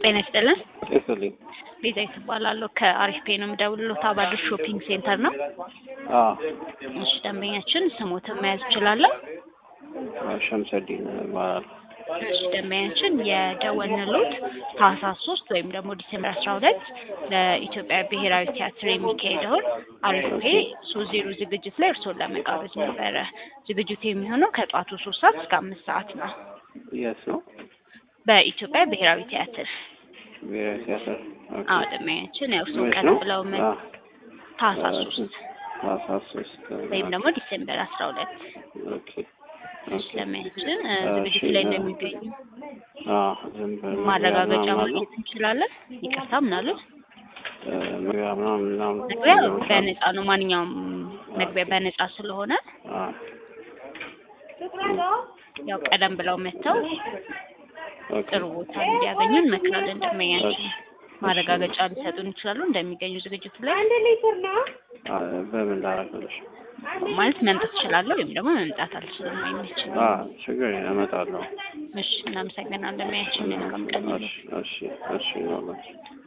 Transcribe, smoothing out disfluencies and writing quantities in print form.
ጤና ይስጥልን። ይስጥልኝ። ቤዛ ይባላለሁ ከአሪፍ ፔ ነው የምደውልልዎ። ታባዱ ሾፒንግ ሴንተር ነው። አዎ እሺ፣ ደንበኛችን ስሞትን መያዝ እችላለሁ? ሸምሰዲን ማለት እሺ፣ ደንበኛችን የደወልንልዎት ታህሳስ 3 ወይም ደግሞ ዲሴምበር 12 ለኢትዮጵያ ብሔራዊ ቲያትር የሚካሄደውን አሪፍ ፔ 30 ዝግጅት ላይ እርስዎን ለመጋበዝ ነበረ። ዝግጅቱ የሚሆነው ከጧቱ 3 ሰዓት እስከ 5 ሰዓት ነው። የት ነው? በኢትዮጵያ ብሔራዊ ቲያትር። ብሔራዊ ቲያትር። አዎ፣ ደንበኛችን ያው እርስዎ ቀን ብለው ታህሳስ 3 ወይም ደግሞ ዲሴምበር 12 ኦኬ ስለሚያችን ዝግጅቱ ላይ እንደሚገኙ ዝም ማረጋገጫ ማግኘት እንችላለን። ይቅርታ፣ ምን አሉ? መግቢያ ምናምን መግቢያ በነፃ ነው። ማንኛውም መግቢያ በነፃ ስለሆነ ያው ቀደም ብለው መጥተው ጥሩ ቦታ እንዲያገኙ እንመክራለን። እንደሚያችን ማረጋገጫ ሊሰጡን ይችላሉ እንደሚገኙ ዝግጅቱ ላይ። በምን ላደርግልሽ? ማለት መምጣት እችላለሁ ወይም ደግሞ መምጣት አልችልም አይመችም። ችግር እመጣለሁ። እሺ፣ እናመሰግናለን። እንደሚያችን መልካም ቀን። እሺ